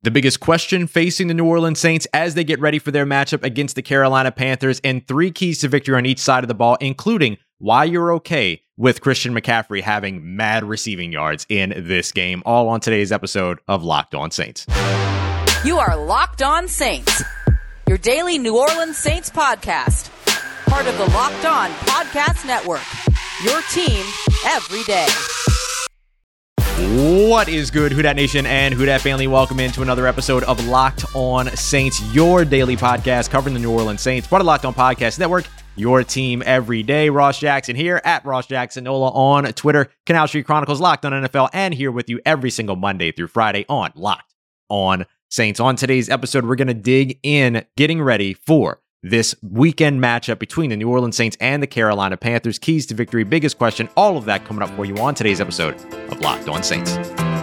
The biggest question facing the New Orleans Saints as they get ready for their matchup against the Carolina Panthers, and 3 keys to victory on each side of the ball, including why you're okay with Christian McCaffrey having mad receiving yards in this game, all on today's episode of Locked On Saints. You are Locked On Saints, your daily New Orleans Saints podcast, part of the Locked On Podcast Network, your team every day. What is good, Who Dat Nation and Who Dat family? Welcome into another episode of Locked On Saints, your daily podcast covering the New Orleans Saints, part of Locked On Podcast Network, your team every day. Ross Jackson here at Ross Jacksonola on Twitter, Canal Street Chronicles, Locked On NFL, and here with you every single Monday through Friday on Locked On Saints. On today's episode, we're going to dig in, getting ready for this weekend matchup between the New Orleans Saints and the Carolina Panthers. Keys to victory, biggest question, all of that coming up for you on today's episode of Locked On Saints.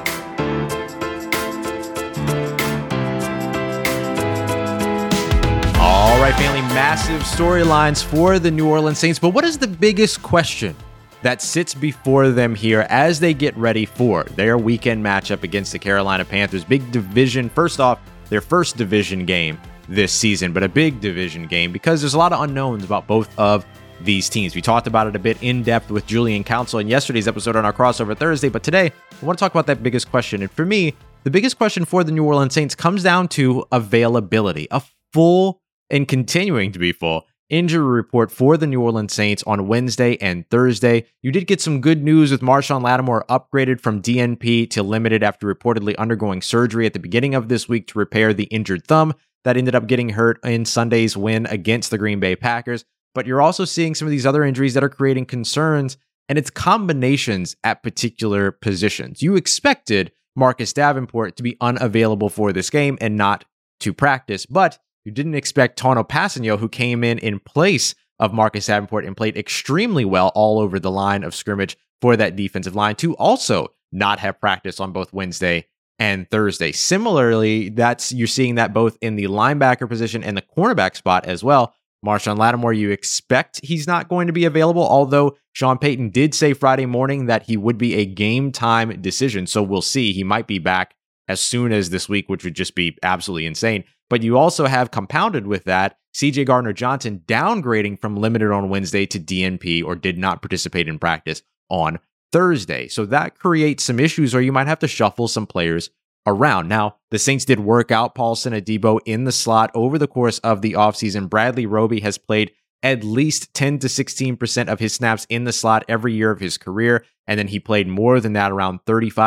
All right, family, massive storylines for the New Orleans Saints, but what is the biggest question that sits before them here as they get ready for their weekend matchup against the Carolina Panthers? Big division, first off, their first division game this season, but a big division game because there's a lot of unknowns about both of these teams. We talked about it a bit in depth with Julian Council in yesterday's episode on our crossover Thursday, but today I want to talk about that biggest question. And for me, the biggest question for the New Orleans Saints comes down to availability. A full and continuing to be full injury report for the New Orleans Saints on Wednesday and Thursday. You did get some good news with Marshon Lattimore upgraded from DNP to limited after reportedly undergoing surgery at the beginning of this week to repair the injured thumb that ended up getting hurt in Sunday's win against the Green Bay Packers. But you're also seeing some of these other injuries that are creating concerns, and it's combinations at particular positions. You expected Marcus Davenport to be unavailable for this game and not to practice, but you didn't expect Tanoh Kpassagnon, who came in place of Marcus Davenport and played extremely well all over the line of scrimmage for that defensive line, to also not have practice on both Wednesday and Thursday. Similarly, you're seeing that both in the linebacker position and the cornerback spot as well. Marshon Lattimore, you expect he's not going to be available, although Sean Payton did say Friday morning that he would be a game time decision. So we'll see. He might be back as soon as this week, which would just be absolutely insane. But you also have compounded with that CJ Gardner-Johnson downgrading from limited on Wednesday to DNP, or did not participate in practice on Thursday. So that creates some issues, or you might have to shuffle some players around. Now, the Saints did work out Paulson Adebo in the slot over the course of the offseason. Bradley Roby has played at least 10 to 16% of his snaps in the slot every year of his career. And then he played more than that, around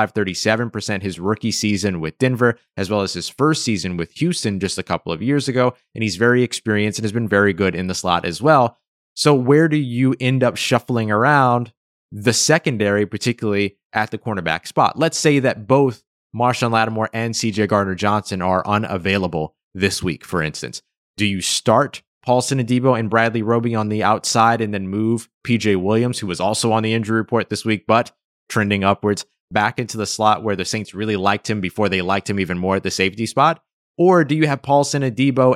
37% his rookie season with Denver, as well as his first season with Houston just a couple of years ago. And he's very experienced and has been very good in the slot as well. So where do you end up shuffling around the secondary, particularly at the cornerback spot? Let's say that both Marshon Lattimore and CJ Gardner-Johnson are unavailable this week, for instance. Do you start Paulson Adebo and Bradley Roby on the outside and then move PJ Williams, who was also on the injury report this week, but trending upwards, back into the slot where the Saints really liked him before they liked him even more at the safety spot? Or do you have Paulson Adebo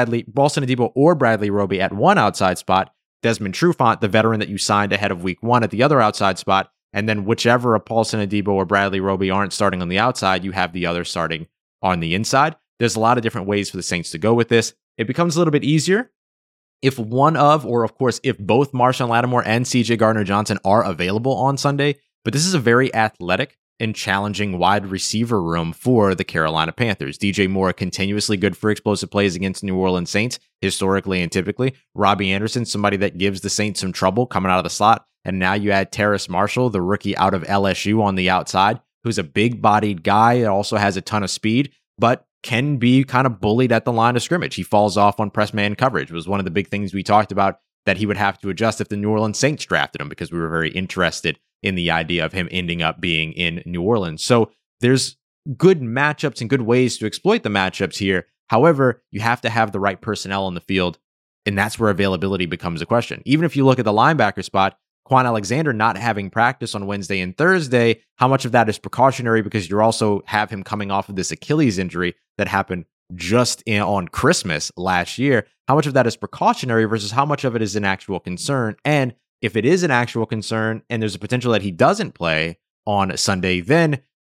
or Bradley Roby at one outside spot, Desmond Trufant, the veteran that you signed ahead of week 1, at the other outside spot, and then whichever of Paulson Adebo or Bradley Roby aren't starting on the outside, you have the other starting on the inside? There's a lot of different ways for the Saints to go with this. It becomes a little bit easier if one of, or of course, if both Marshon Lattimore and CJ Gardner-Johnson are available on Sunday. But this is a very athletic and challenging wide receiver room for the Carolina Panthers. DJ Moore, continuously good for explosive plays against New Orleans Saints, historically and typically. Robbie Anderson, somebody that gives the Saints some trouble coming out of the slot. And now you add Terrace Marshall, the rookie out of LSU, on the outside, who's a big-bodied guy that also has a ton of speed, but can be kind of bullied at the line of scrimmage. He falls off on press man coverage. It was one of the big things we talked about that he would have to adjust if the New Orleans Saints drafted him, because we were very interested in the idea of him ending up being in New Orleans. So there's good matchups and good ways to exploit the matchups here. However, you have to have the right personnel on the field, and that's where availability becomes a question. Even if you look at the linebacker spot, Quan Alexander not having practice on Wednesday and Thursday, how much of that is precautionary because you also have him coming off of this Achilles injury that happened just on Christmas last year? How much of that is precautionary versus how much of it is an actual concern? And if it is an actual concern and there's a potential that he doesn't play on Sunday, then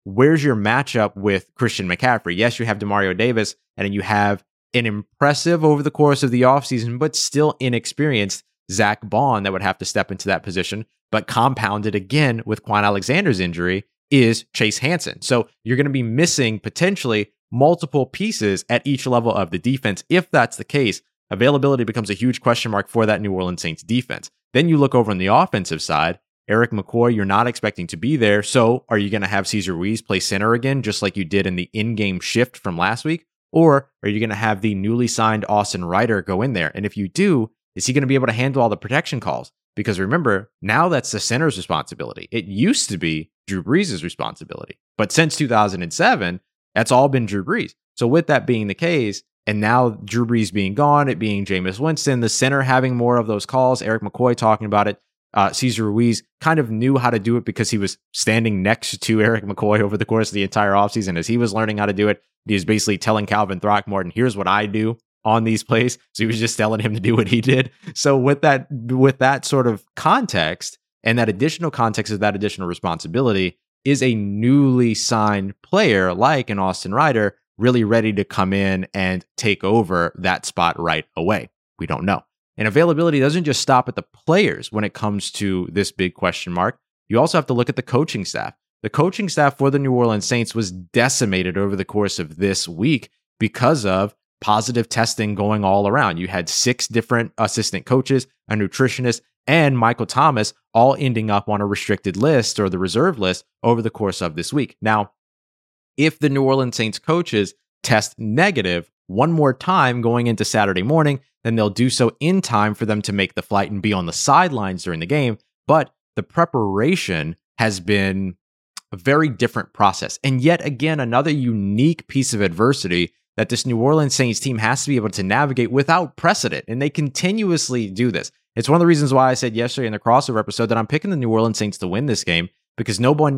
where's your matchup with Christian McCaffrey? Yes, you have Demario Davis, and then you have an impressive over the course of the offseason, but still inexperienced Zach Bond that would have to step into that position, but compounded again with Quan Alexander's injury is Chase Hansen. So you're going to be missing potentially multiple pieces at each level of the defense. If that's the case, availability becomes a huge question mark for that New Orleans Saints defense. Then you look over on the offensive side, Eric McCoy, you're not expecting to be there. So are you going to have Cesar Ruiz play center again, just like you did in the in-game shift from last week? Or are you going to have the newly signed Austin Reiter go in there? And if you do, is he going to be able to handle all the protection calls? Because remember, now that's the center's responsibility. It used to be Drew Brees' responsibility. But since 2007, that's all been Drew Brees. So with that being the case, and now Drew Brees being gone, it being Jameis Winston, the center having more of those calls, Eric McCoy talking about it, Cesar Ruiz kind of knew how to do it because he was standing next to Eric McCoy over the course of the entire offseason. As he was learning how to do it, he was basically telling Calvin Throckmorton, here's what I do on these plays. So he was just telling him to do what he did. So with that sort of context and that additional context of that additional responsibility, is a newly signed player like an Austin Reiter really ready to come in and take over that spot right away? We don't know. And availability doesn't just stop at the players when it comes to this big question mark. You also have to look at the coaching staff. The coaching staff for the New Orleans Saints was decimated over the course of this week because of positive testing going all around. You had 6 different assistant coaches, a nutritionist, and Michael Thomas all ending up on a restricted list or the reserve list over the course of this week. Now, if the New Orleans Saints coaches test negative one more time going into Saturday morning, then they'll do so in time for them to make the flight and be on the sidelines during the game. But the preparation has been a very different process. And yet again, another unique piece of adversity that this New Orleans Saints team has to be able to navigate without precedent. And they continuously do this. It's one of the reasons why I said yesterday in the crossover episode that I'm picking the New Orleans Saints to win this game, because no coach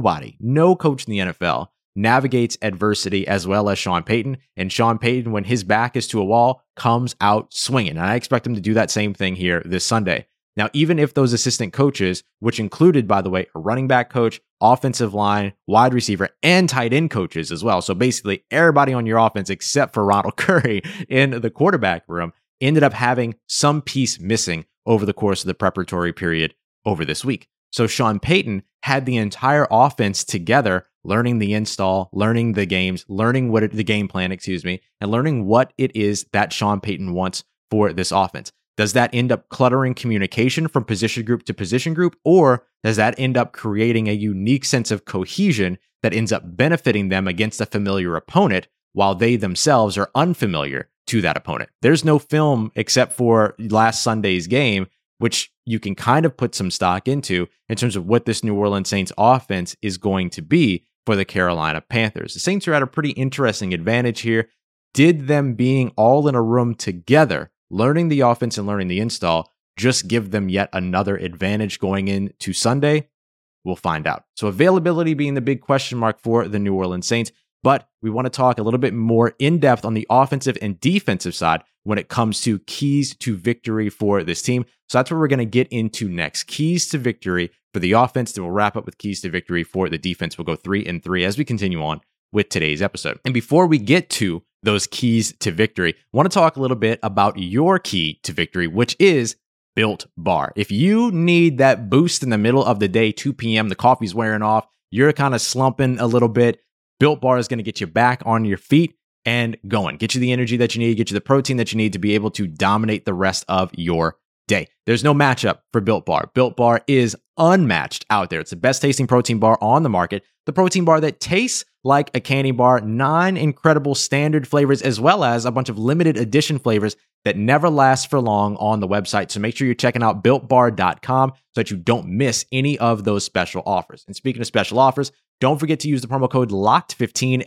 in the NFL navigates adversity as well as Sean Payton. And Sean Payton, when his back is to a wall, comes out swinging. And I expect him to do that same thing here this Sunday. Now, even if those assistant coaches, which included, by the way, a running back coach, offensive line, wide receiver, and tight end coaches as well. So basically everybody on your offense except for Ronald Curry in the quarterback room ended up having some piece missing over the course of the preparatory period over this week. So Sean Payton had the entire offense together, learning the install, learning the games, learning the game plan, and learning what it is that Sean Payton wants for this offense. Does that end up cluttering communication from position group to position group, or does that end up creating a unique sense of cohesion that ends up benefiting them against a familiar opponent while they themselves are unfamiliar to that opponent? There's no film except for last Sunday's game, which you can kind of put some stock into in terms of what this New Orleans Saints offense is going to be for the Carolina Panthers. The Saints are at a pretty interesting advantage here. Did them being all in a room together, learning the offense and learning the install, just give them yet another advantage going into Sunday? We'll find out. So availability being the big question mark for the New Orleans Saints, but we want to talk a little bit more in depth on the offensive and defensive side when it comes to keys to victory for this team. So that's what we're going to get into next. Keys to victory for the offense. Then we'll wrap up with keys to victory for the defense. We'll go 3-3 as we continue on with today's episode. And before we get to those keys to victory, I want to talk a little bit about your key to victory, which is Built Bar. If you need that boost in the middle of the day, 2 p.m., the coffee's wearing off, you're kind of slumping a little bit, Built Bar is going to get you back on your feet and going. Get you the energy that you need, get you the protein that you need to be able to dominate the rest of your day. There's no matchup for Built Bar. Built Bar is unmatched out there. It's the best tasting protein bar on the market. The protein bar that tastes like a candy bar, 9 incredible standard flavors, as well as a bunch of limited edition flavors that never last for long on the website. So make sure you're checking out BuiltBar.com so that you don't miss any of those special offers. And speaking of special offers, don't forget to use the promo code LOCKED15,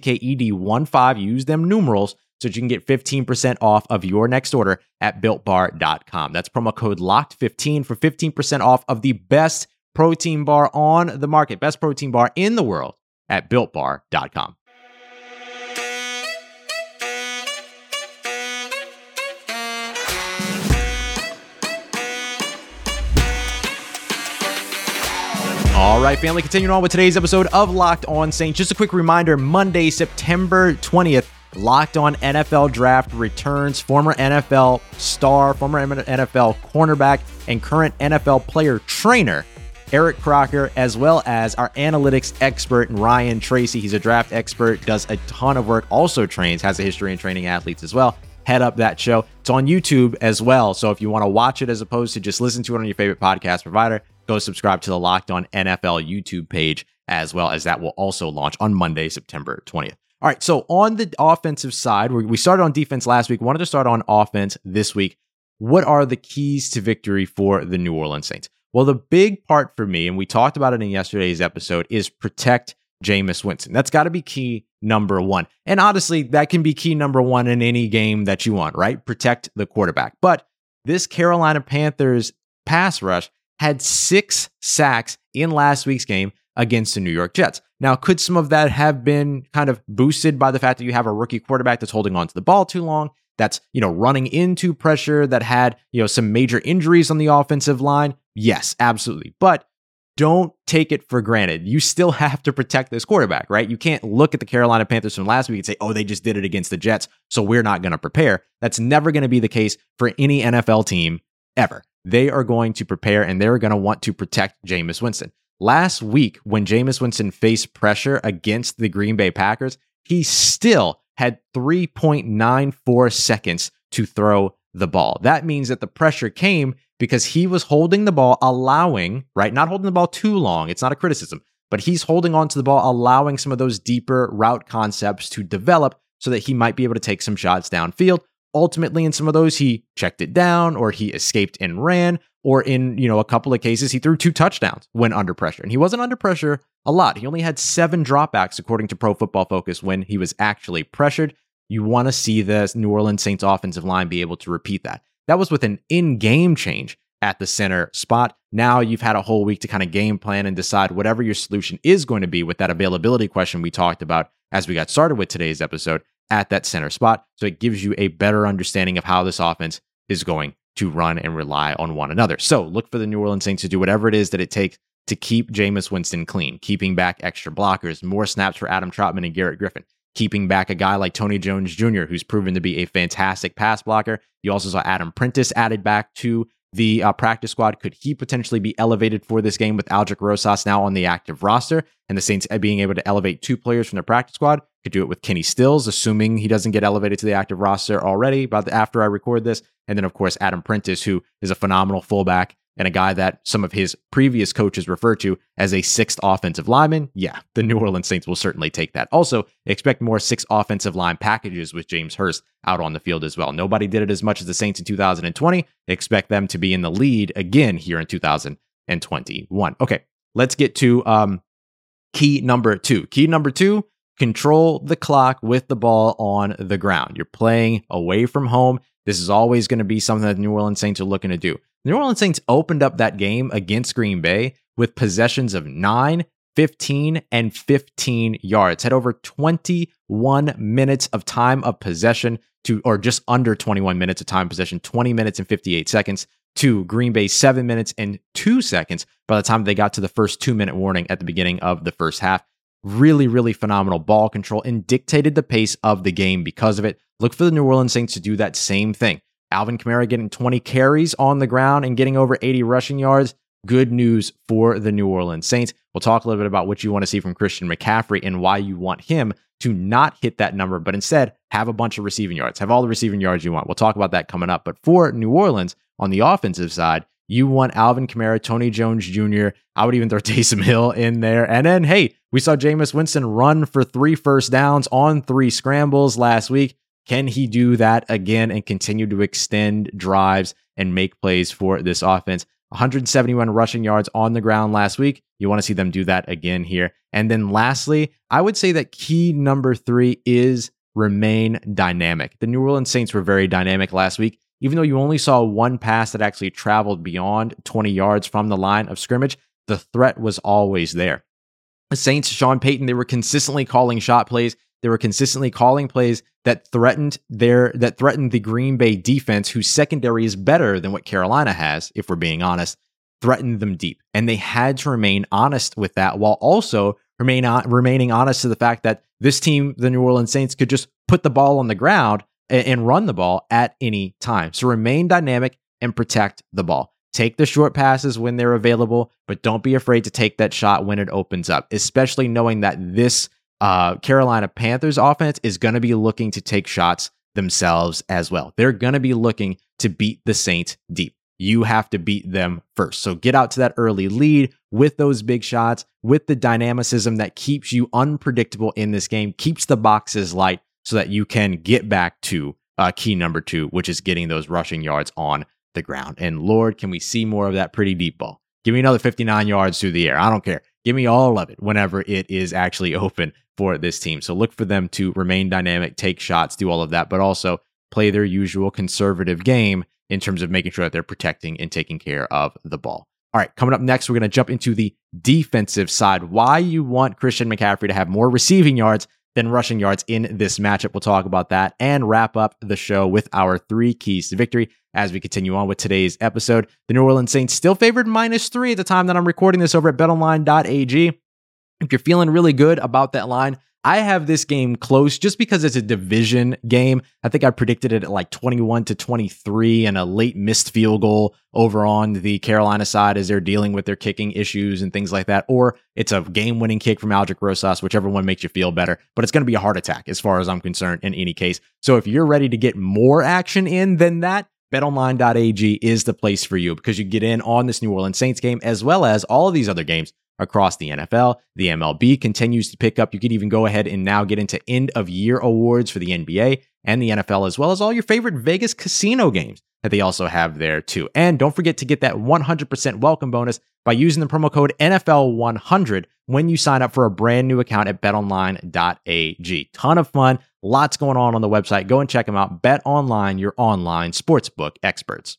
LOCKED15. Use them numerals so that you can get 15% off of your next order at BuiltBar.com. That's promo code LOCKED15 for 15% off of the best protein bar on the market, best protein bar in the world at BuiltBar.com. All All right, family, continuing on with today's episode of Locked On Saints. Just a quick reminder, Monday, September 20th, Locked On NFL Draft returns. Former NFL star, former NFL cornerback, and current NFL player trainer, Eric Crocker, as well as our analytics expert, Ryan Tracy. He's a draft expert, does a ton of work, also trains, has a history in training athletes as well. Head up that show. It's on YouTube as well. So if you want to watch it as opposed to just listen to it on your favorite podcast provider, go subscribe to the Locked On NFL YouTube page, as well as that will also launch on Monday, September 20th. All right, so on the offensive side, we started on defense last week, wanted to start on offense this week. What are the keys to victory for the New Orleans Saints? Well, the big part for me, and we talked about it in yesterday's episode, is protect Jameis Winston. That's got to be key number one. And honestly, that can be key number one in any game that you want, right? Protect the quarterback. But this Carolina Panthers pass rush had 6 sacks in last week's game against the New York Jets. Now, could some of that have been kind of boosted by the fact that you have a rookie quarterback that's holding on to the ball too long, that's, running into pressure, that had, some major injuries on the offensive line? Yes, absolutely. But don't take it for granted. You still have to protect this quarterback, right? You can't look at the Carolina Panthers from last week and say, oh, they just did it against the Jets, so we're not going to prepare. That's never going to be the case for any NFL team ever. They are going to prepare, and they're going to want to protect Jameis Winston. Last week, when Jameis Winston faced pressure against the Green Bay Packers, he still had 3.94 seconds to throw the ball. That means that the pressure came because he was holding the ball, allowing, right? Not holding the ball too long. It's not a criticism, but he's holding on to the ball, allowing some of those deeper route concepts to develop so that he might be able to take some shots downfield. Ultimately, in some of those, he checked it down, or he escaped and ran, or in, a couple of cases, he threw 2 touchdowns when under pressure. And he wasn't under pressure a lot. He only had 7 dropbacks, according to Pro Football Focus, when he was actually pressured. You want to see the New Orleans Saints offensive line be able to repeat that. That was with an in-game change at the center spot. Now you've had a whole week to kind of game plan and decide whatever your solution is going to be with that availability question we talked about as we got started with today's episode at that center spot. So it gives you a better understanding of how this offense is going to run and rely on one another. So look for the New Orleans Saints to do whatever it is that it takes to keep Jameis Winston clean, keeping back extra blockers, more snaps for Adam Trautman and Garrett Griffin, keeping back a guy like Tony Jones Jr., who's proven to be a fantastic pass blocker. You also saw Adam Prentice added back to the practice squad. Could he potentially be elevated for this game with Aldrick Rosas now on the active roster, and the Saints being able to elevate 2 players from their practice squad? Could do it with Kenny Stills, assuming he doesn't get elevated to the active roster already after I record this. And then, of course, Adam Prentice, who is a phenomenal fullback and a guy that some of his previous coaches refer to as a 6th offensive lineman. Yeah, the New Orleans Saints will certainly take that. Also, expect more 6 offensive line packages with James Hurst out on the field as well. Nobody did it as much as the Saints in 2020. Expect them to be in the lead again here in 2021. Okay, let's get to key number 2. Key number 2, control the clock with the ball on the ground. You're playing away from home. This is always going to be something that the New Orleans Saints are looking to do. The New Orleans Saints opened up that game against Green Bay with possessions of 9, 15, and 15 yards. Had over 21 minutes of time of possession or just under 21 minutes of time of possession, 20 minutes and 58 seconds to Green Bay 7 minutes and 2 seconds by the time they got to the first 2-minute warning at the beginning of the first half. Really, really phenomenal ball control and dictated the pace of the game because of it. Look for the New Orleans Saints to do that same thing. Alvin Kamara getting 20 carries on the ground and getting over 80 rushing yards. Good news for the New Orleans Saints. We'll talk a little bit about what you want to see from Christian McCaffrey and why you want him to not hit that number, but instead have a bunch of receiving yards. Have all the receiving yards you want. We'll talk about that coming up. But for New Orleans, on the offensive side, you want Alvin Kamara, Tony Jones Jr. I would even throw Taysom Hill in there. And then, hey, we saw Jameis Winston run for 3 first downs on 3 scrambles last week. Can he do that again and continue to extend drives and make plays for this offense? 171 rushing yards on the ground last week. You want to see them do that again here. And then lastly, I would say that key number 3 is remain dynamic. The New Orleans Saints were very dynamic last week. Even though you only saw 1 pass that actually traveled beyond 20 yards from the line of scrimmage, the threat was always there. The Saints, Sean Payton, they were consistently calling shot plays. They were consistently calling plays that threatened the Green Bay defense, whose secondary is better than what Carolina has, if we're being honest. threaten them deep. And they had to remain honest with that while also remaining honest to the fact that this team, the New Orleans Saints, could just put the ball on the ground and run the ball at any time. So remain dynamic and protect the ball. Take the short passes when they're available, but don't be afraid to take that shot when it opens up, especially knowing that this Carolina Panthers offense is going to be looking to take shots themselves as well. They're going to be looking to beat the Saints deep. You have to beat them first. So get out to that early lead with those big shots, with the dynamicism that keeps you unpredictable in this game, keeps the boxes light so that you can get back to key number 2, which is getting those rushing yards on the ground. And Lord, can we see more of that pretty deep ball? Give me another 59 yards through the air. I don't care. Give me all of it whenever it is actually open for this team. So look for them to remain dynamic, take shots, do all of that, but also play their usual conservative game in terms of making sure that they're protecting and taking care of the ball. All right, coming up next, we're going to jump into the defensive side. Why you want Christian McCaffrey to have more receiving yards than rushing yards in this matchup. We'll talk about that and wrap up the show with our 3 keys to victory as we continue on with today's episode. The New Orleans Saints still favored -3 at the time that I'm recording this over at betonline.ag. If you're feeling really good about that line, I have this game close just because it's a division game. I think I predicted it at like 21-23 and a late missed field goal over on the Carolina side as they're dealing with their kicking issues and things like that. Or it's a game-winning kick from Aldrick Rosas, whichever one makes you feel better. But it's going to be a heart attack as far as I'm concerned in any case. So if you're ready to get more action in than that, betonline.ag is the place for you because you get in on this New Orleans Saints game as well as all of these other games across the NFL. The MLB continues to pick up. You could even go ahead and now get into end of year awards for the NBA and the NFL, as well as all your favorite Vegas casino games that they also have there too. And don't forget to get that 100% welcome bonus by using the promo code NFL100 when you sign up for a brand new account at betonline.ag. Ton of fun. Lots going on the website. Go and check them out. Bet Online, your online sportsbook experts.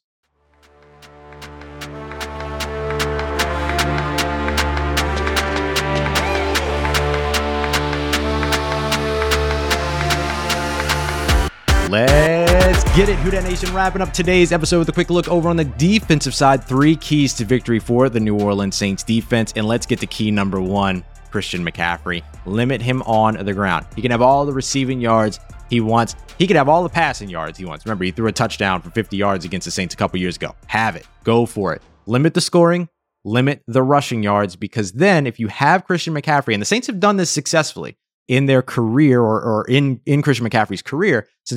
Let's get it. Who Dat Nation wrapping up today's episode with a quick look over on the defensive side. 3 keys to victory for the New Orleans Saints defense. And let's get to key number 1, Christian McCaffrey. Limit him on the ground. He can have all the receiving yards he wants. He can have all the passing yards he wants. Remember, he threw a touchdown for 50 yards against the Saints a couple years ago. Have it. Go for it. Limit the scoring. Limit the rushing yards, because then if you have Christian McCaffrey, and the Saints have done this successfully in their career or in Christian McCaffrey's career since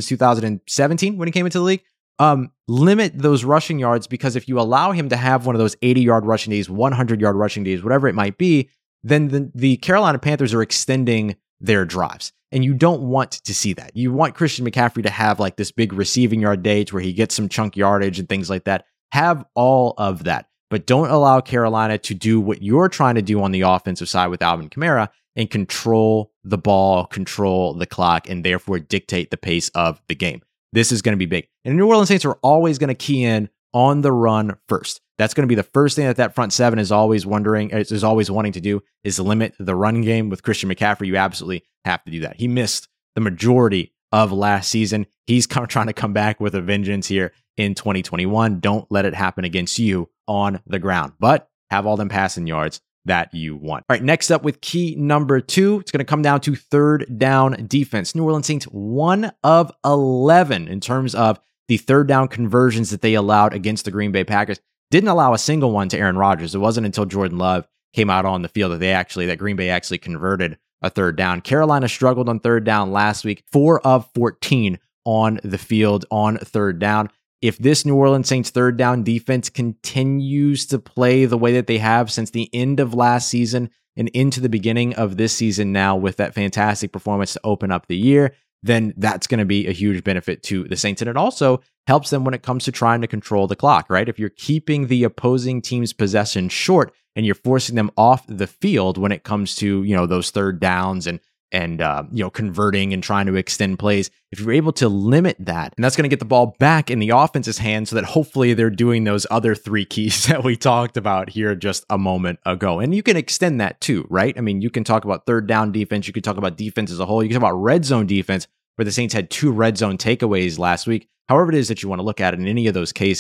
2017 when he came into the league, limit those rushing yards, because if you allow him to have one of those 80-yard rushing days, 100-yard rushing days, whatever it might be, then the Carolina Panthers are extending their drives. And you don't want to see that. You want Christian McCaffrey to have like this big receiving yard days where he gets some chunk yardage and things like that. Have all of that. But don't allow Carolina to do what you're trying to do on the offensive side with Alvin Kamara and control the ball, control the clock, and therefore dictate the pace of the game. This is going to be big. And the New Orleans Saints are always going to key in on the run first. That's going to be the first thing that front seven is always wanting to do, is limit the run game with Christian McCaffrey. You absolutely have to do that. He missed the majority of last season. He's trying to come back with a vengeance here in 2021. Don't let it happen against you on the ground, but have all them passing yards that you want. All right, next up with key number 2, it's going to come down to third down defense. New Orleans Saints 1 of 11 in terms of the third down conversions that they allowed against the Green Bay Packers. Didn't allow a single one to Aaron Rodgers. It wasn't until Jordan Love came out on the field that Green Bay actually converted a third down. Carolina struggled on third down last week, 4 of 14 on the field on third down. If this New Orleans Saints third down defense continues to play the way that they have since the end of last season and into the beginning of this season now with that fantastic performance to open up the year, then that's going to be a huge benefit to the Saints. And it also helps them when it comes to trying to control the clock, right? If you're keeping the opposing team's possession short and you're forcing them off the field when it comes to, those third downs and converting and trying to extend plays, if you're able to limit that, and that's going to get the ball back in the offense's hands so that hopefully they're doing those other 3 keys that we talked about here just a moment ago. And you can extend that too, right? I mean, you can talk about third down defense. You can talk about defense as a whole. You can talk about red zone defense, where the Saints had 2 red zone takeaways last week. However it is that you want to look at it, in any of those cases,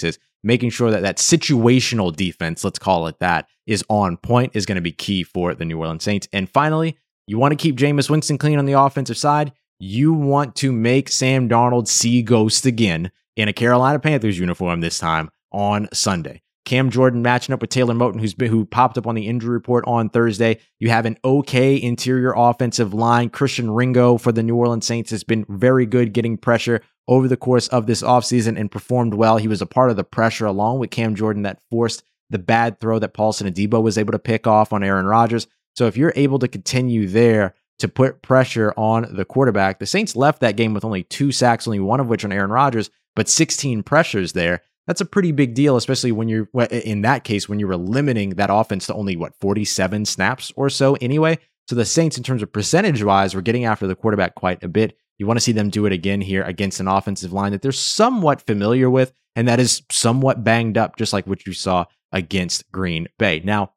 making sure that that situational defense, let's call it that, is on point is going to be key for the New Orleans Saints. And finally, you want to keep Jameis Winston clean on the offensive side. You want to make Sam Darnold see ghost again in a Carolina Panthers uniform this time on Sunday. Cam Jordan matching up with Taylor Moton, who popped up on the injury report on Thursday. You have an okay interior offensive line. Christian Ringo for the New Orleans Saints has been very good getting pressure over the course of this offseason and performed well. He was a part of the pressure along with Cam Jordan that forced the bad throw that Paulson Adebo was able to pick off on Aaron Rodgers. So if you're able to continue there to put pressure on the quarterback, the Saints left that game with only 2 sacks, only one of which on Aaron Rodgers, but 16 pressures there. That's a pretty big deal, especially when you're, in that case, when you were limiting that offense to only, 47 snaps or so anyway. So the Saints, in terms of percentage-wise, were getting after the quarterback quite a bit. You want to see them do it again here against an offensive line that they're somewhat familiar with, and that is somewhat banged up, just like what you saw against Green Bay. Now,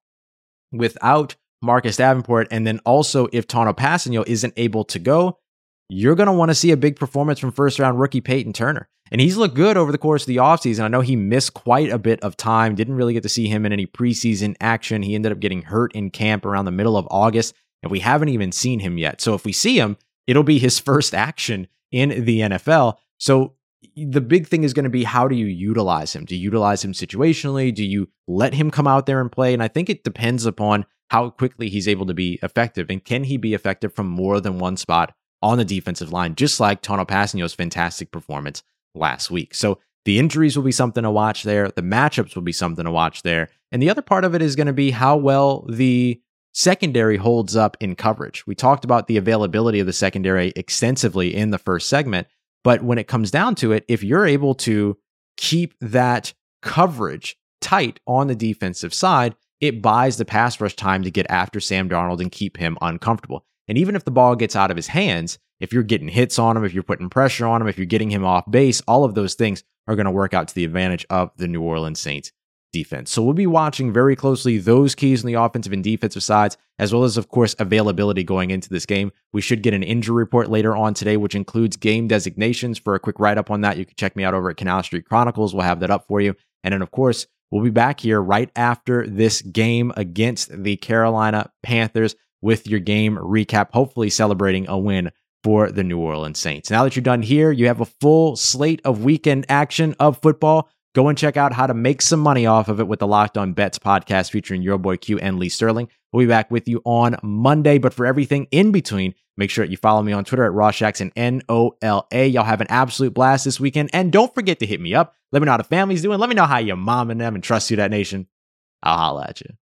without Marcus Davenport, and then also if Tanoh Kpassagnon isn't able to go, you're going to want to see a big performance from first-round rookie Peyton Turner. And he's looked good over the course of the offseason. I know he missed quite a bit of time, didn't really get to see him in any preseason action. He ended up getting hurt in camp around the middle of August, and we haven't even seen him yet. So if we see him, it'll be his first action in the NFL. So the big thing is going to be, how do you utilize him? Do you utilize him situationally? Do you let him come out there and play? And I think it depends upon how quickly he's able to be effective. And can he be effective from more than one spot on the defensive line, just like Tanoh Kpassagnon's fantastic performance last week. So the injuries will be something to watch there. The matchups will be something to watch there. And the other part of it is going to be how well the secondary holds up in coverage. We talked about the availability of the secondary extensively in the first segment, but when it comes down to it, if you're able to keep that coverage tight on the defensive side, it buys the pass rush time to get after Sam Darnold and keep him uncomfortable. And even if the ball gets out of his hands, if you're getting hits on him, if you're putting pressure on him, if you're getting him off base, all of those things are going to work out to the advantage of the New Orleans Saints defense. So we'll be watching very closely those keys on the offensive and defensive sides, as well as, of course, availability going into this game. We should get an injury report later on today, which includes game designations. For a quick write-up on that, you can check me out over at Canal Street Chronicles. We'll have that up for you. And then, of course, we'll be back here right after this game against the Carolina Panthers with your game recap, hopefully celebrating a win for the New Orleans Saints. Now that you're done here, you have a full slate of weekend action of football. Go and check out how to make some money off of it with the Locked On Bets podcast featuring your boy Q and Lee Sterling. We'll be back with you on Monday, but for everything in between, make sure you follow me on Twitter at RawShaxon, NOLA. Y'all have an absolute blast this weekend, and don't forget to hit me up. Let me know how the family's doing. Let me know how your mom and them and trust you, that nation. I'll holla at you.